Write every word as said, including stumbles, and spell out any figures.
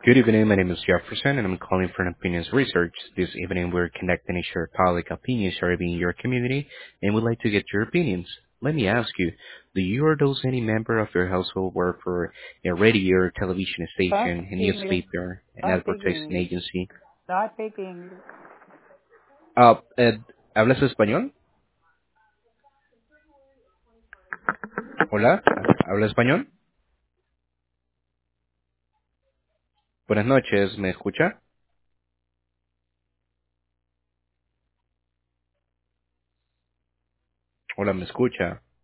Good evening. My name is Jefferson, and I'm calling for an opinions research. This evening, we're conducting a short public opinion survey in your community, and we'd like to get your opinions. Let me ask you, do you or those any member of your household work for a radio or television I station, a speak English. newspaper, an I speak advertising English. agency? I speak English. Ah, eh, ¿hablas español? Hola, ¿habla español? Buenas noches, ¿me escucha? Hola, ¿me escucha?